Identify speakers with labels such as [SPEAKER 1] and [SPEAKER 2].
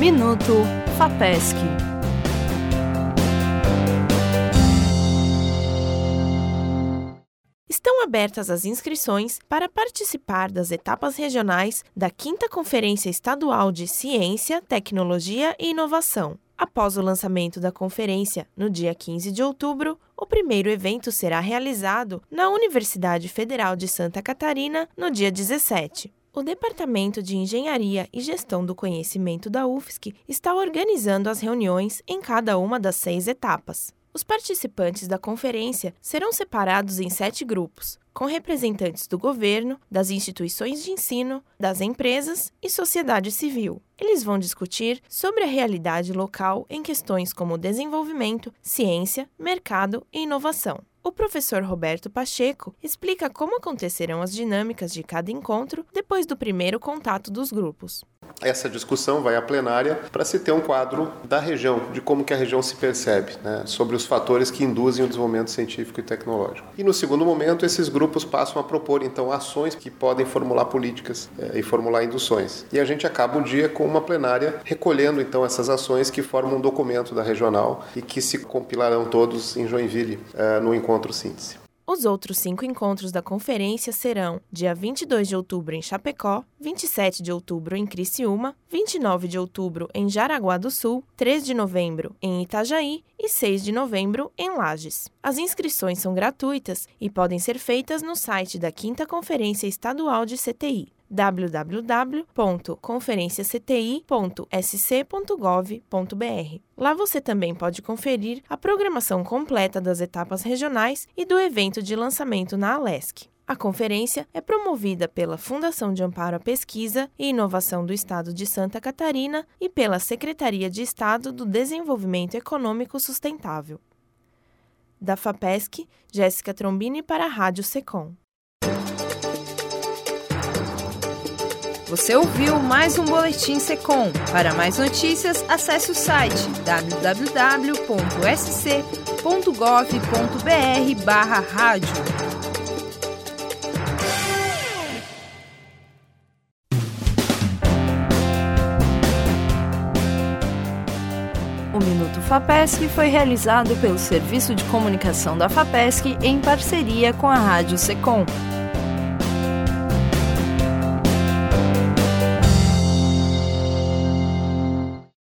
[SPEAKER 1] Minuto FAPESC. Estão abertas as inscrições para participar das etapas regionais da 5ª Conferência Estadual de Ciência, Tecnologia e Inovação. Após o lançamento da conferência, no dia 15 de outubro, o primeiro evento será realizado na Universidade Federal de Santa Catarina, no dia 17. O Departamento de Engenharia e Gestão do Conhecimento da UFSC está organizando as reuniões em cada uma das 6 etapas. Os participantes da conferência serão separados em 7 grupos, com representantes do governo, das instituições de ensino, das empresas e sociedade civil. Eles vão discutir sobre a realidade local em questões como desenvolvimento, ciência, mercado e inovação. O professor Roberto Pacheco explica como acontecerão as dinâmicas de cada encontro depois do primeiro contato dos grupos.
[SPEAKER 2] Essa discussão vai à plenária para se ter um quadro da região, de como que a região se percebe, sobre os fatores que induzem o desenvolvimento científico e tecnológico. E no segundo momento, esses grupos passam a propor, então, ações que podem formular políticas e formular induções. E a gente acaba o dia com uma plenária recolhendo, então, essas ações que formam um documento da regional e que se compilarão todos em Joinville, no encontro síntese.
[SPEAKER 1] Os outros 5 encontros da conferência serão dia 22 de outubro em Chapecó, 27 de outubro em Criciúma, 29 de outubro em Jaraguá do Sul, 3 de novembro em Itajaí e 6 de novembro em Lages. As inscrições são gratuitas e podem ser feitas no site da 5ª Conferência Estadual de CTI, www.conferenciacti.sc.gov.br. Lá você também pode conferir a programação completa das etapas regionais e do evento de lançamento na Alesc. A conferência é promovida pela Fundação de Amparo à Pesquisa e Inovação do Estado de Santa Catarina e pela Secretaria de Estado do Desenvolvimento Econômico Sustentável. Da FAPESC, Jéssica Trombini para a Rádio Secom.
[SPEAKER 3] Você ouviu mais um Boletim Secom. Para mais notícias, acesse o site www.sc.gov.br/rádio.
[SPEAKER 1] O Minuto FAPESC foi realizado pelo Serviço de Comunicação da FAPESC em parceria com a Rádio Secom.